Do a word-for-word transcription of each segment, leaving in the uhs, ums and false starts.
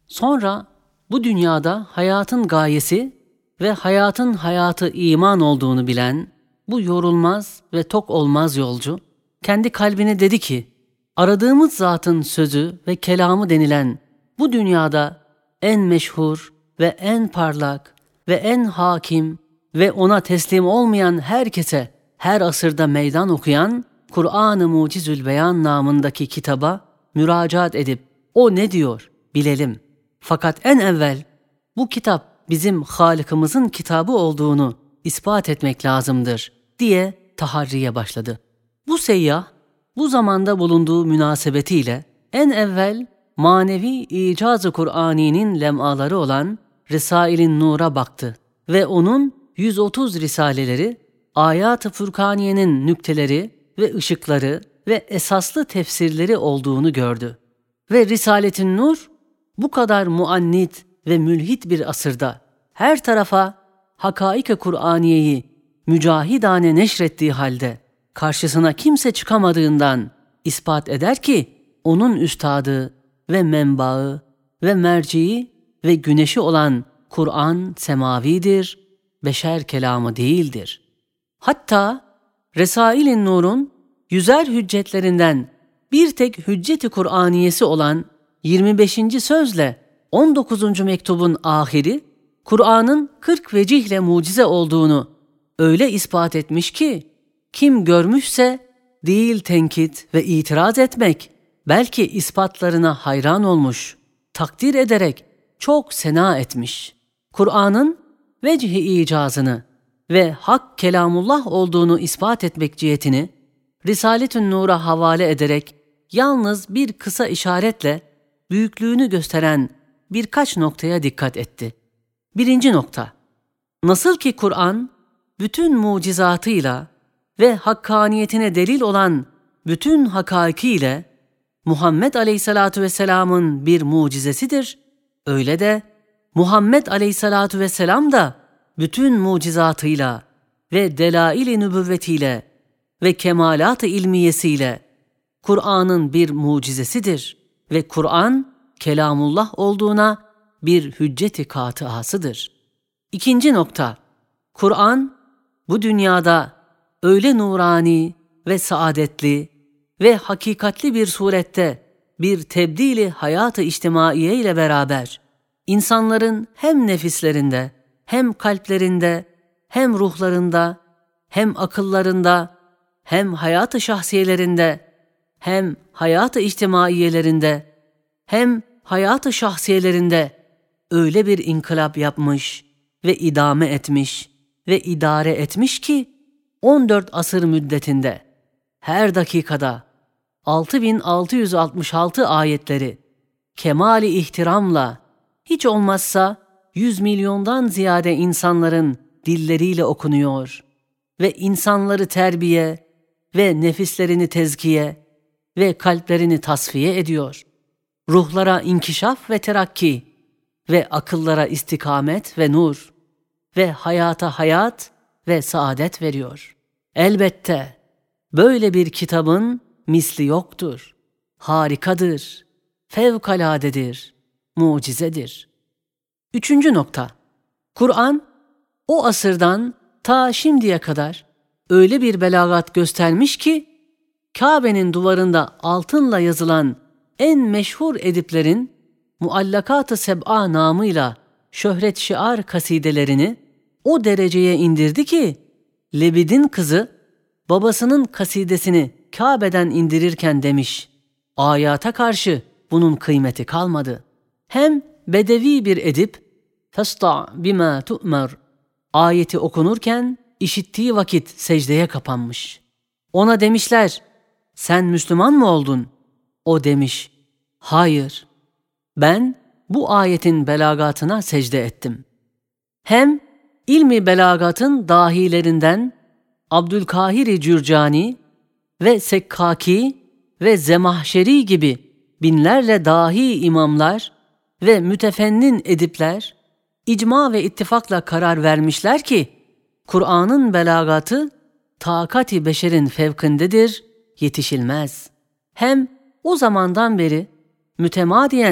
Sonra bu dünyada hayatın gayesi ve hayatın hayatı iman olduğunu bilen bu yorulmaz ve tok olmaz yolcu kendi kalbine dedi ki, aradığımız zatın sözü ve kelamı denilen bu dünyada en meşhur ve en parlak ve en hakim ve ona teslim olmayan herkese her asırda meydan okuyan Kur'an-ı Mucizül Beyan namındaki kitaba müracaat edip o ne diyor bilelim. Fakat en evvel bu kitap bizim Halık'ımızın kitabı olduğunu ispat etmek lazımdır diye taharriye başladı. Bu seyyah bu zamanda bulunduğu münasebetiyle en evvel manevi icaz-ı Kur'ani'nin lemaları olan Risail-i Nur'a baktı ve onun yüz otuz risaleleri, Ayat-ı Furkaniye'nin nükteleri ve ışıkları ve esaslı tefsirleri olduğunu gördü. Ve Risalet-i Nur bu kadar muannit ve mülhit bir asırda her tarafa hakaik-i Kur'aniyeyi mücahidane neşrettiği halde karşısına kimse çıkamadığından ispat eder ki onun üstadı ve menbaı ve merciği ve güneşi olan Kur'an semavidir, beşer kelamı değildir. Hatta Resail-i Nur'un yüzer hüccetlerinden bir tek hücceti Kur'aniyesi olan yirmi beşinci sözle on dokuzuncu mektubun ahiri, Kur'an'ın kırk vecihle mucize olduğunu öyle ispat etmiş ki, kim görmüşse değil tenkit ve itiraz etmek, belki ispatlarına hayran olmuş, takdir ederek çok sena etmiş. Kur'an'ın vecih-i icazını ve hak kelamullah olduğunu ispat etmek cihetini Risalet-ü Nur'a havale ederek yalnız bir kısa işaretle büyüklüğünü gösteren birkaç noktaya dikkat etti. Birinci nokta, nasıl ki Kur'an bütün mucizatıyla ve hakkaniyetine delil olan bütün hakaikiyle Muhammed Aleyhisselatü Vesselam'ın bir mucizesidir, öyle de Muhammed Aleyhisselatü Vesselam da bütün mucizatıyla ve delail-i nübüvvetiyle ve kemalat-ı ilmiyesiyle Kur'an'ın bir mucizesidir ve Kur'an kelamullah olduğuna bir hücceti katıasıdır. İkinci nokta, Kur'an bu dünyada öyle nurani ve saadetli ve hakikatli bir surette bir tebdili hayat-ı içtimaiye ile beraber insanların hem nefislerinde, hem kalplerinde, hem ruhlarında, hem akıllarında, hem hayat-ı şahsiyelerinde, hem hayat-ı içtimaiyelerinde, hem hayat-ı şahsiyelerinde öyle bir inkılap yapmış ve idame etmiş ve idare etmiş ki on dört asır müddetinde her dakikada altı bin altı yüz altmış altı ayetleri kemali ihtiramla hiç olmazsa yüz milyondan ziyade insanların dilleriyle okunuyor ve insanları terbiye ve nefislerini tezkiye ve kalplerini tasfiye ediyor. Ruhlara inkişaf ve terakki ve akıllara istikamet ve nur ve hayata hayat ve saadet veriyor. Elbette böyle bir kitabın misli yoktur. Harikadır, fevkaladedir, mucizedir. Üçüncü nokta, Kur'an o asırdan ta şimdiye kadar öyle bir belagat göstermiş ki, Kabe'nin duvarında altınla yazılan en meşhur ediplerin Muallakat-ı Seb'a namıyla şöhret şiar kasidelerini o dereceye indirdi ki, Lebid'in kızı babasının kasidesini Kabe'den indirirken demiş, ayata karşı bunun kıymeti kalmadı. Hem bedevi bir edip, festa bima tu'mer ayeti okunurken işittiği vakit secdeye kapanmış. Ona demişler, sen Müslüman mı oldun? O demiş, hayır, ben bu ayetin belagatına secde ettim. Hem ilmi belagatın dahilerinden Abdülkahir-i Cürcani ve Sekkaki ve Zemahşeri gibi binlerle dahi imamlar ve mütefennin edipler icma ve ittifakla karar vermişler ki Kur'an'ın belagatı takat-i beşerin fevkindedir, yetişilmez. Hem o zamandan beri mütemadiyen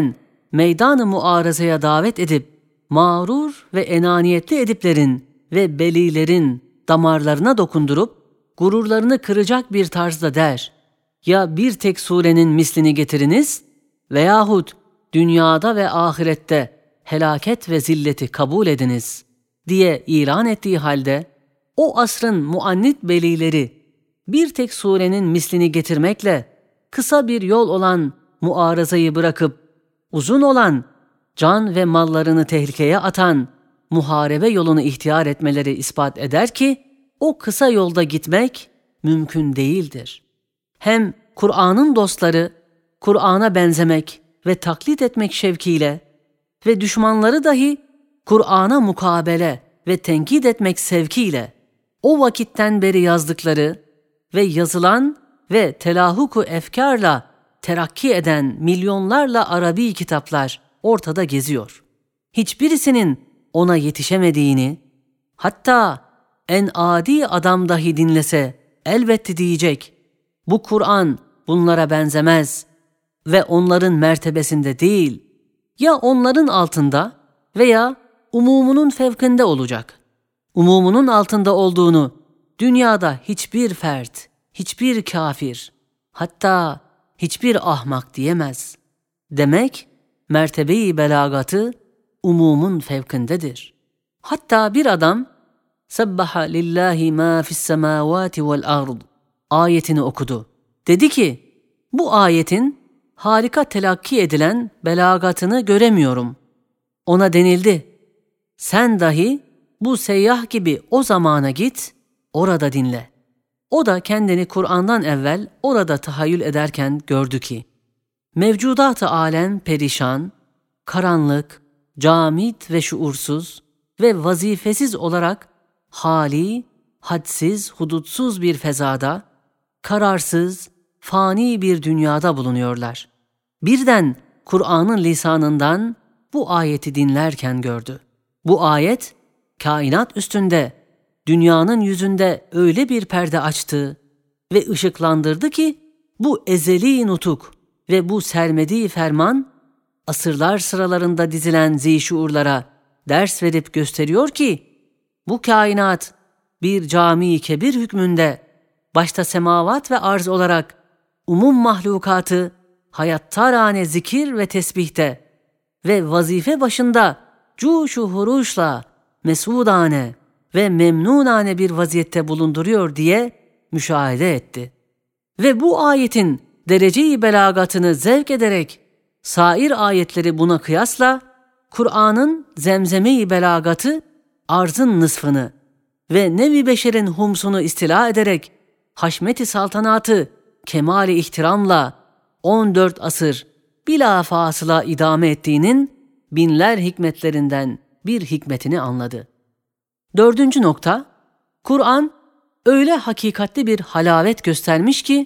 meydan-ı muarazaya davet edip, mağrur ve enaniyetli ediplerin ve belilerin damarlarına dokundurup, gururlarını kıracak bir tarzda der: ya bir tek surenin mislini getiriniz veyahut dünyada ve ahirette helaket ve zilleti kabul ediniz diye ilan ettiği halde, o asrın muannit belileri bir tek surenin mislini getirmekle kısa bir yol olan muarazayı bırakıp uzun olan, can ve mallarını tehlikeye atan muharebe yolunu ihtiyar etmeleri ispat eder ki o kısa yolda gitmek mümkün değildir. Hem Kur'an'ın dostları Kur'an'a benzemek ve taklit etmek şevkiyle ve düşmanları dahi Kur'an'a mukabele ve tenkit etmek sevkiyle o vakitten beri yazdıkları ve yazılan ve telahuku efkarla terakki eden milyonlarla Arabi kitaplar ortada geziyor. Hiçbirisinin ona yetişemediğini, hatta en adi adam dahi dinlese elbette diyecek: bu Kur'an bunlara benzemez ve onların mertebesinde değil, ya onların altında veya umumunun fevkinde olacak. Umumunun altında olduğunu dünyada hiçbir fert, hiçbir kafir, hatta hiçbir ahmak diyemez. Demek mertebe-i belagatı umumun fevkindedir. Hatta bir adam "Sebbaha lillahi ma fis semavati vel ard" ayetini okudu. Dedi ki, bu ayetin harika telakki edilen belagatını göremiyorum. Ona denildi: sen dahi bu seyyah gibi o zamana git, orada dinle. O da kendini Kur'an'dan evvel orada tahayyül ederken gördü ki, mevcudat-ı alem perişan, karanlık, camit ve şuursuz ve vazifesiz olarak hali, hadsiz, hudutsuz bir fezada, kararsız, fani bir dünyada bulunuyorlar. Birden Kur'an'ın lisanından bu ayeti dinlerken gördü. Bu ayet, kainat üstünde, dünyanın yüzünde öyle bir perde açtı ve ışıklandırdı ki, bu ezeli nutuk ve bu sermedi ferman, asırlar sıralarında dizilen zişuurlara ders verip gösteriyor ki, bu kainat bir cami-i kebir hükmünde, başta semavat ve arz olarak umum mahlukatı hayattarane zikir ve tesbihte ve vazife başında cuşu huruşla mesudane ve memnunane bir vaziyette bulunduruyor diye müşahede etti. Ve bu ayetin derece-i belagatını zevk ederek sair ayetleri buna kıyasla Kur'an'ın zemzeme-i belagatı arzın nısfını ve nevi beşerin humsunu istila ederek haşmet-i saltanatı kemal-i ihtiramla on dört asır bila fasıla idame ettiğinin binler hikmetlerinden bir hikmetini anladı. Dördüncü nokta, Kur'an öyle hakikatli bir halavet göstermiş ki,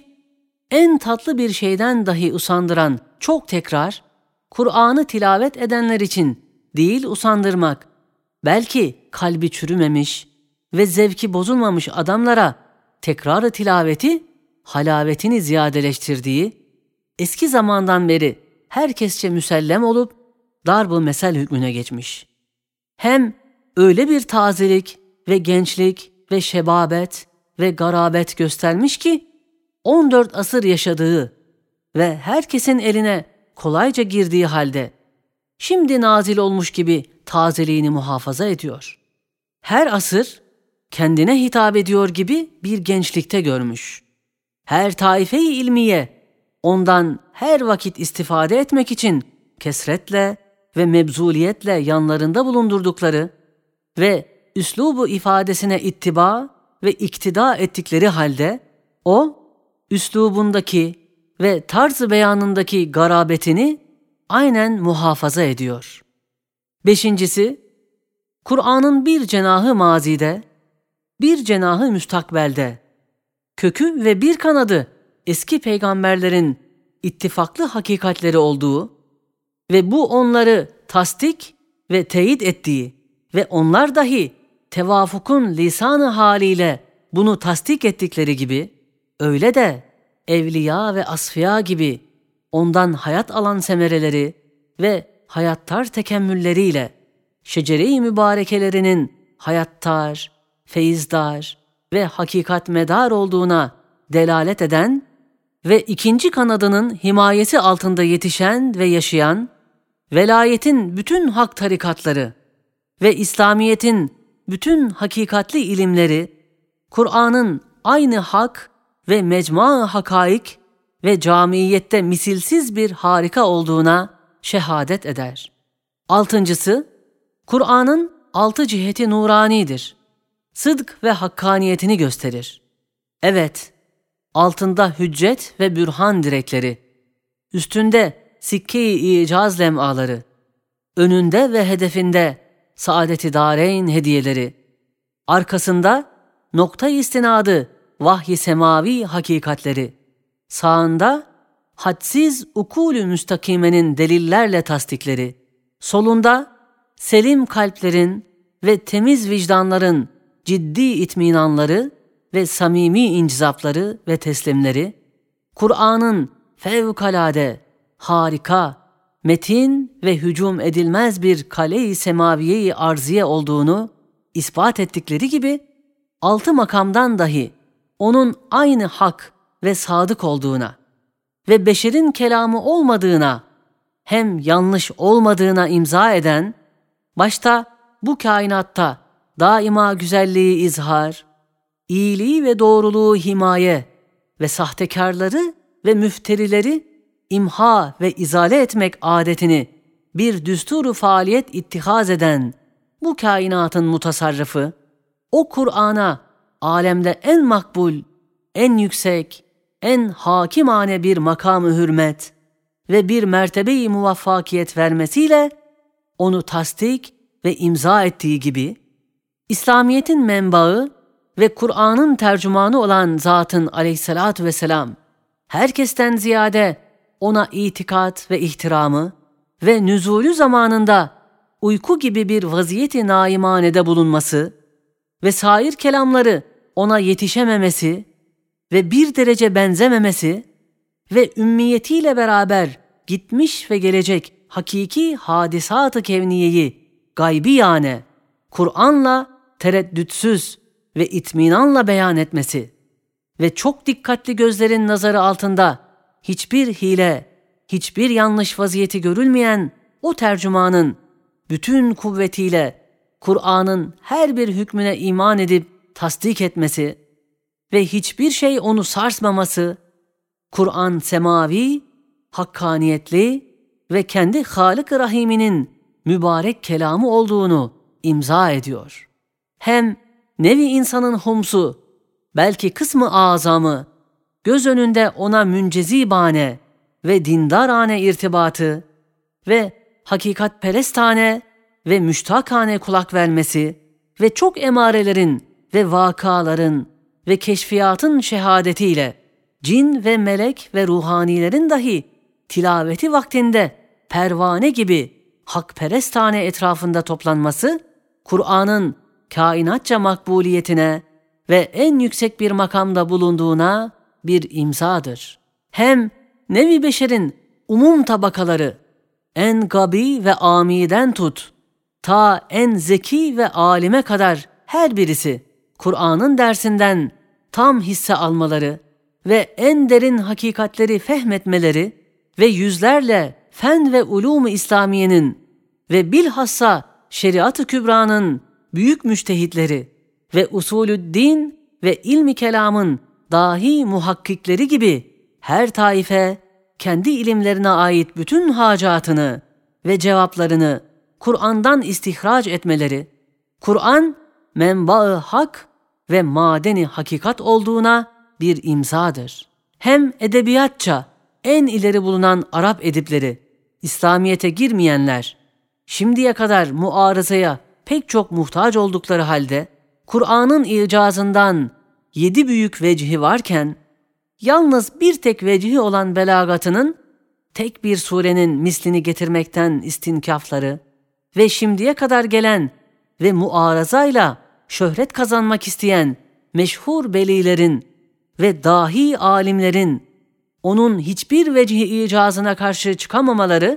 en tatlı bir şeyden dahi usandıran çok tekrar, Kur'an'ı tilavet edenler için değil usandırmak, belki kalbi çürümemiş ve zevki bozulmamış adamlara tekrar-ı tilaveti, halavetini ziyadeleştirdiği, eski zamandan beri herkesçe müsellem olup darb-ı mesel hükmüne geçmiş. Hem öyle bir tazelik ve gençlik ve şebabet ve garabet göstermiş ki, on dört asır yaşadığı ve herkesin eline kolayca girdiği halde, şimdi nazil olmuş gibi tazeliğini muhafaza ediyor. Her asır kendine hitap ediyor gibi bir gençlikte görmüş. Her taife-i ilmiye ondan her vakit istifade etmek için kesretle ve mebzuliyetle yanlarında bulundurdukları ve üslubu ifadesine ittiba ve iktida ettikleri halde o, üslubundaki ve tarz-ı beyanındaki garabetini aynen muhafaza ediyor. Beşincisi, Kur'an'ın bir cenahı mazide, bir cenahı müstakbelde, kökü ve bir kanadı eski peygamberlerin ittifaklı hakikatleri olduğu ve bu onları tasdik ve teyit ettiği ve onlar dahi tevafukun lisanı haliyle bunu tasdik ettikleri gibi, öyle de evliya ve asfiya gibi ondan hayat alan semereleri ve hayattar tekemmülleriyle şecere-i mübarekelerinin hayattar, feyizdar ve hakikat medar olduğuna delalet eden ve ikinci kanadının himayesi altında yetişen ve yaşayan, velayetin bütün hak tarikatları ve İslamiyet'in bütün hakikatli ilimleri, Kur'an'ın aynı hak ve mecmu-i hakaik ve camiyette misilsiz bir harika olduğuna şehadet eder. Altıncısı, Kur'an'ın altı ciheti nuranidir. Sıdk ve hakkaniyetini gösterir. Evet, altında hüccet ve bürhan direkleri, üstünde sikke-i icaz lem'aları, önünde ve hedefinde saadet-i dâreyn hediyeleri, arkasında nokta-i istinadı vahy-i semavi hakikatleri, sağında hadsiz ukûl-ü müstakimenin delillerle tasdikleri, solunda selim kalplerin ve temiz vicdanların ciddi itminanları ve samimi incizapları ve teslimleri, Kur'an'ın fevkalade, harika, metin ve hücum edilmez bir kale-i semaviye-i arziye olduğunu ispat ettikleri gibi, altı makamdan dahi onun aynı hak ve sadık olduğuna ve beşerin kelamı olmadığına, hem yanlış olmadığına imza eden, başta bu kainatta daima güzelliği izhar, iyiliği ve doğruluğu himaye ve sahtekarları ve müfterileri imha ve izale etmek adetini bir düsturu faaliyet ittihaz eden bu kainatın mutasarrıfı, o Kur'an'a alemde en makbul, en yüksek, en hakimane bir makam-ı hürmet ve bir mertebe-i muvaffakiyet vermesiyle onu tasdik ve imza ettiği gibi, İslamiyet'in menbaı ve Kur'an'ın tercümanı olan Zat'ın aleyhissalatu vesselam, herkesten ziyade ona itikat ve ihtiramı ve nüzulü zamanında uyku gibi bir vaziyeti naimanede bulunması ve sair kelamları ona yetişememesi ve bir derece benzememesi ve ümmiyetiyle beraber gitmiş ve gelecek hakiki hadisat-ı kevniyeyi gaybiyane Kur'an'la tereddütsüz ve itminanla beyan etmesi ve çok dikkatli gözlerin nazarı altında hiçbir hile, hiçbir yanlış vaziyeti görülmeyen o tercümanın bütün kuvvetiyle Kur'an'ın her bir hükmüne iman edip tasdik etmesi ve hiçbir şey onu sarsmaması, Kur'an semavi, hakkaniyetli ve kendi Halık-ı Rahim'inin mübarek kelamı olduğunu imza ediyor. Hem nevi insanın humsu, belki kısmı azamı, göz önünde ona müncezibane ve dindarane irtibatı ve hakikatperestane ve müştakane kulak vermesi ve çok emarelerin ve vakaların ve keşfiyatın şehadetiyle cin ve melek ve ruhanilerin dahi tilaveti vaktinde pervane gibi hakperestane etrafında toplanması, Kur'an'ın kainatça makbuliyetine ve en yüksek bir makamda bulunduğuna bir imzadır. Hem nevi beşerin umum tabakaları, en gabi ve amiden tut, ta en zeki ve alime kadar her birisi, Kur'an'ın dersinden tam hisse almaları ve en derin hakikatleri fehmetmeleri ve yüzlerle fen ve ulûm-u İslamiye'nin ve bilhassa şeriat-ı kübranın büyük müştehitleri ve usulü'd-din ve ilmi kelamın dahi muhakkikleri gibi her taife kendi ilimlerine ait bütün hacatını ve cevaplarını Kur'an'dan istihraç etmeleri, Kur'an menba-ı hak ve madeni hakikat olduğuna bir imzadır. Hem edebiyatça en ileri bulunan Arap edipleri, İslamiyet'e girmeyenler, şimdiye kadar muarızaya pek çok muhtaç oldukları halde, Kur'an'ın icazından yedi büyük vecihi varken, yalnız bir tek vecihi olan belagatının, tek bir surenin mislini getirmekten istinkafları ve şimdiye kadar gelen ve muarazayla şöhret kazanmak isteyen meşhur belilerin ve dahi alimlerin onun hiçbir vecihi icazına karşı çıkamamaları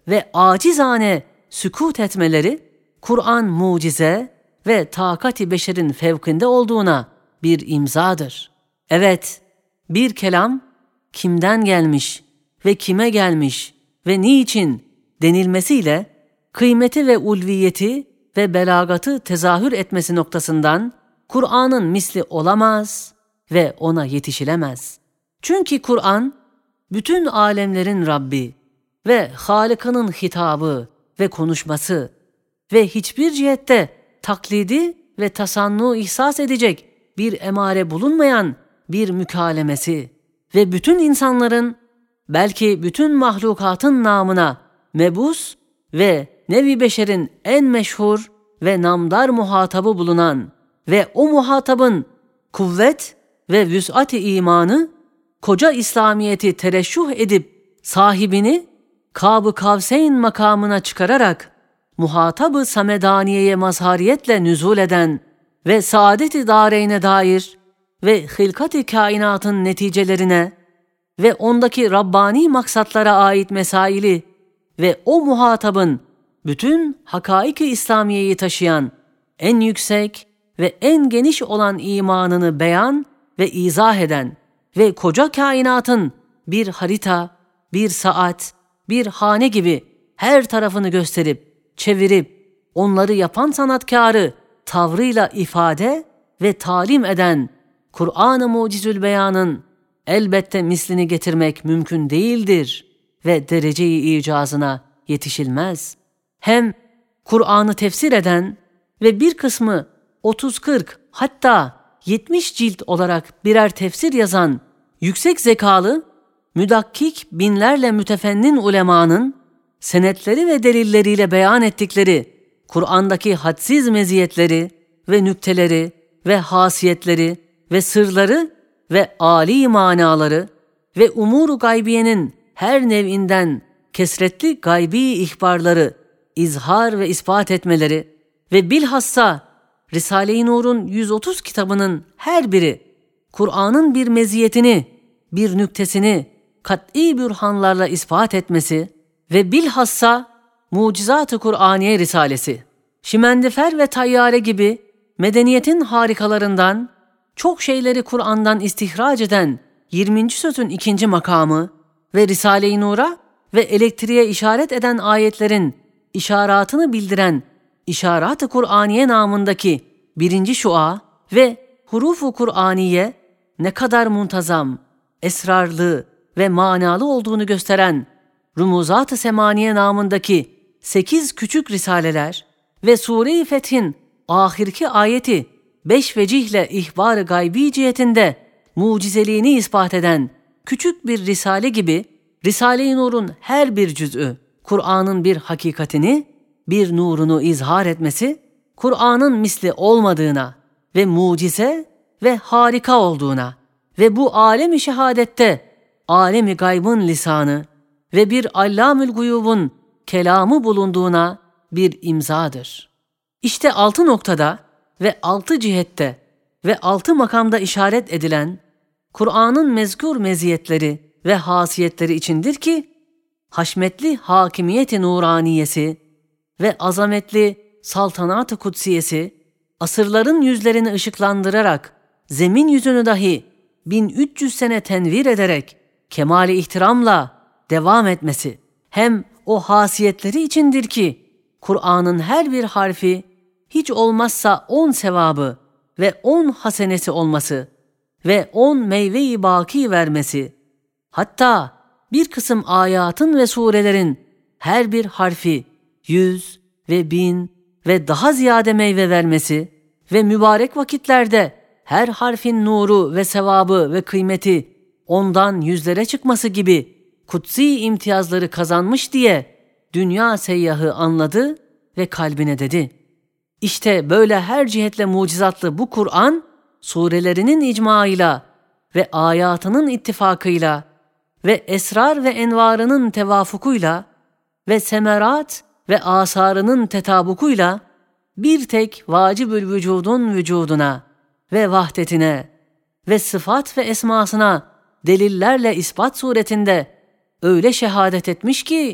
ve acizane sükût etmeleri, Kur'an mucize ve takati beşerin fevkinde olduğuna bir imzadır. Evet, bir kelam kimden gelmiş ve kime gelmiş ve niçin denilmesiyle kıymeti ve ulviyeti ve belagatı tezahür etmesi noktasından Kur'an'ın misli olamaz ve ona yetişilemez. Çünkü Kur'an, bütün alemlerin Rabbi ve Halık'ının hitabı ve konuşması ve hiçbir cihette taklidi ve tasannu ihsas edecek bir emare bulunmayan bir mükalemesi ve bütün insanların, belki bütün mahlukatın namına mebus ve nevi beşerin en meşhur ve namdar muhatabı bulunan ve o muhatabın kuvvet ve vüs'at-i imanı, koca İslamiyet'i tereşşuh edip sahibini Kâb-ı Kavseyn makamına çıkararak muhatab-ı Samedaniye'ye mazhariyetle nüzul eden ve saadet-i dâreyne dair ve hılkat-ı kainatın neticelerine ve ondaki Rabbani maksatlara ait mesaili ve o muhatabın bütün hakaik-i İslamiye'yi taşıyan en yüksek ve en geniş olan imanını beyan ve izah eden ve koca kainatın bir harita, bir saat, bir hane gibi her tarafını gösterip, çevirip, onları yapan sanatkârı tavrıyla ifade ve talim eden Kur'an-ı Mucizül Beyan'ın elbette mislini getirmek mümkün değildir ve derece-i icazına yetişilmez. Hem Kur'an'ı tefsir eden ve bir kısmı otuz kırk hatta yetmiş cilt olarak birer tefsir yazan yüksek zekalı, müdakkik binlerle mütefennin ulemanın senetleri ve delilleriyle beyan ettikleri Kur'an'daki hadsiz meziyetleri ve nükteleri ve hasiyetleri ve sırları ve âli manaları ve umur-u gaybiyenin her nev'inden kesretli gaybi ihbarları izhar ve ispat etmeleri ve bilhassa Risale-i Nur'un yüz otuz kitabının her biri Kur'an'ın bir meziyetini, bir nüktesini kat'i bürhanlarla ispat etmesi ve bilhassa Mucizat-ı Kur'aniye Risalesi, Şimendifer ve Tayyare gibi medeniyetin harikalarından çok şeyleri Kur'an'dan istihraç eden yirminci sözün ikinci makamı ve Risale-i Nur'a ve elektriğe işaret eden ayetlerin işaratını bildiren İşarat-ı Kur'aniye namındaki birinci şua ve Huruf-u Kur'aniye ne kadar muntazam, esrarlı ve manalı olduğunu gösteren Rumuzat-ı Semaniye namındaki sekiz küçük risaleler ve Sure-i Feth'in ahirki ayeti beş vecihle ihbar-ı gaybi cihetinde mucizeliğini ispat eden küçük bir risale gibi Risale-i Nur'un her bir cüz'ü Kur'an'ın bir hakikatini, bir nurunu izhar etmesi, Kur'an'ın misli olmadığına ve mucize ve harika olduğuna ve bu alem-i şehadette alem-i gaybın lisanı ve bir allamül guyubun kelamı bulunduğuna bir imzadır. İşte altı noktada ve altı cihette ve altı makamda işaret edilen Kur'an'ın mezkur meziyetleri ve hasiyetleri içindir ki, haşmetli hakimiyeti nuraniyesi ve azametli saltanat-ı kudsiyesi, asırların yüzlerini ışıklandırarak, zemin yüzünü dahi bin üç yüz sene tenvir ederek, kemali ihtiramla devam etmesi, hem o hasiyetleri içindir ki, Kur'an'ın her bir harfi, hiç olmazsa on sevabı ve on hasenesi olması ve on meyve-i baki vermesi, hatta bir kısım ayatın ve surelerin her bir harfi yüz ve bin ve daha ziyade meyve vermesi ve mübarek vakitlerde her harfin nuru ve sevabı ve kıymeti ondan yüzlere çıkması gibi kutsi imtiyazları kazanmış diye dünya seyyahı anladı ve kalbine dedi. İşte böyle her cihetle mucizatlı bu Kur'an, surelerinin icmaıyla ve ayatının ittifakıyla ve esrar ve envarının tevafukuyla ve semerat ve asarının tetabukuyla bir tek vacibül vücudun vücuduna ve vahdetine ve sıfat ve esmasına delillerle ispat suretinde öyle şehadet etmiş ki,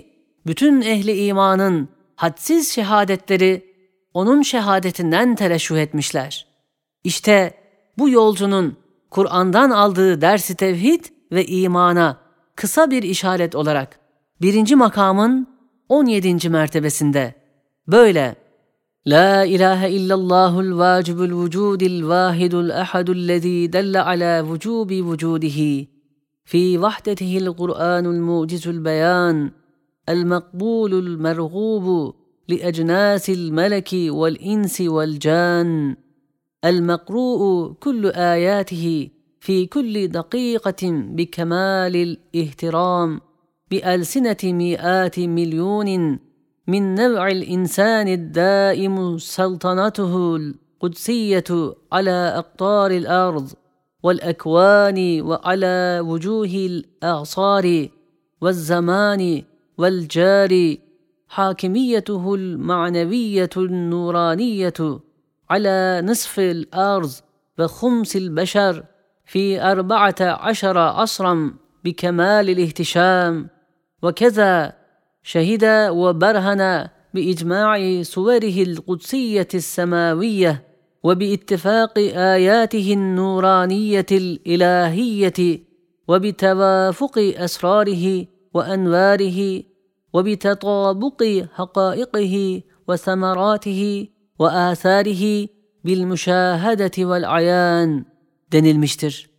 bütün ehli imanın hadsiz şehadetleri onun şehadetinden tereşüh etmişler. İşte bu yolcunun Kur'an'dan aldığı ders-i tevhid ve imana kısa bir işaret olarak birinci makamın on yedinci mertebesinde böyle La ilahe illallahul vacibul vücudil vahidul ahadullezî delle alâ vücubi vücudihi fi vahdetihil Kur'anul mucizul beyan el makbulul mergubu li ecnâsil meleki vel insi vel can المقروء كل آياته في كل دقيقة بكمال الاهترام بألسنة مئات مليون من نوع الإنسان الدائم سلطنته القدسية على أقطار الأرض والأكوان وعلى وجوه الأعصار والزمان والجار حاكميته المعنوية النورانية على نصف الأرض وخمس البشر في أربعة عشر عصرا بكمال الاهتشام وكذا شهد وبرهن بإجماع صوره القدسية السماوية وباتفاق آياته النورانية الإلهية وبتوافق أسراره وأنواره وبتطابق حقائقه وثمراته وآثاره بالمüşahedeti vel ayan denilmiştir.